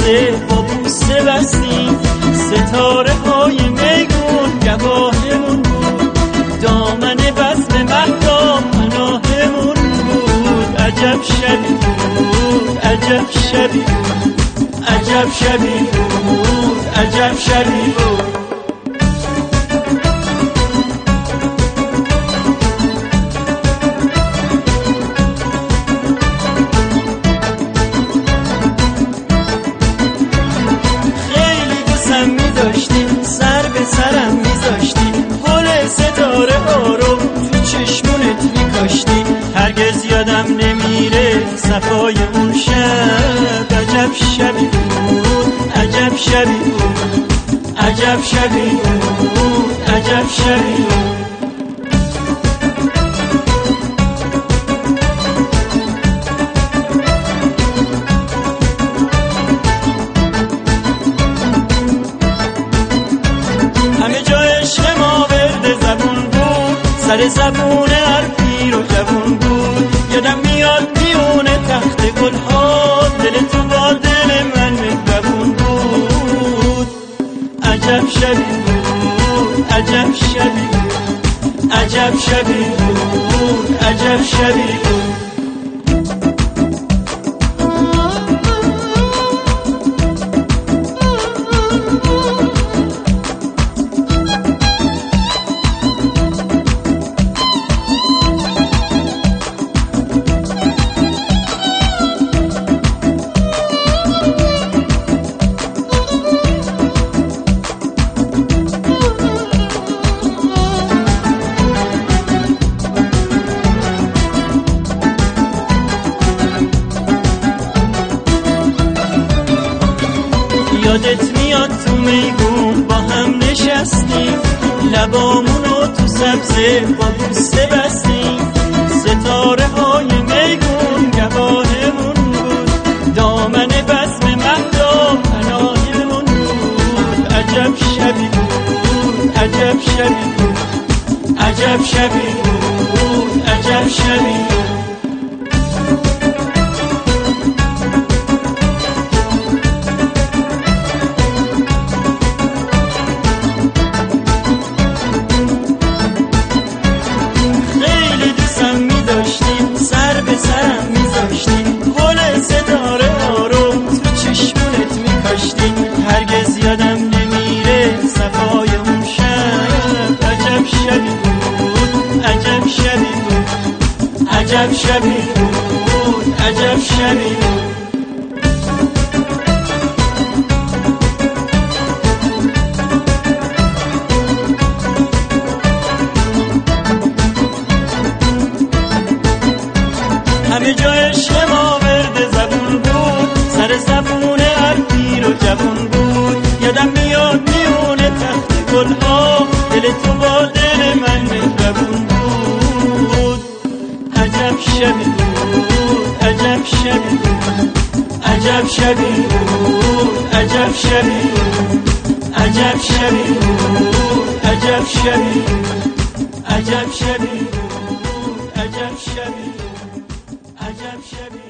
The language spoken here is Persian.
سبزه با بوسه بستیم، ستاره های میگون گواهمون بود، دامن بزم مهدا پناهمون بود. عجب شبی بود، عجب شبی بود، عجب شبی بود، عجب شبی بود. سر به سرم میذاشتی، گل ستاره ها رو تو چشمونت میکاشتی، هرگز یادم نمیره صفای اون شب. عجب شبی بود، عجب شبی بود، عجب شبی بود، عجب شبی بود. سر زبون هر پیر و جوون بود، یادم میاد میونه تخت گل ها، دل تو با دل من مهربون بود. عجب شبی بود، عجب شبی بود، عجب شبی بود، عجب شبی بود. یادت میاد تو میگون با هم نشستیم، لبامونو تو سبزه با بوسه بستیم، ستاره های میگون گواهمون بود، دامن بزم مهدا پناهمون بود. عجب شبی بود، عجب شبی بود، عجب شبی بود، عجب شبی بود. سر به سرم میذاشتی، گل ستاره ها رو تو چشمونت میکاشتی، هرگز یادم نمیره صفای اون شب. عجب شبی بود، عجب شبی بود، عجب شبی بود، عجب شبی بود. همه جا عشق ما ورد زبون بود، سر زبون هر پیر و جوون بود، یادم میاد میونه تخت گل ها، دل تو با دل من مهربون بود. عجب شبی بود، عجب شبی بود، عجب شبی بود، عجب شبی بود، عجب شبی بود، عجب شبی بود، عجب شبی بود، عجب شبی بود، عجب شبی.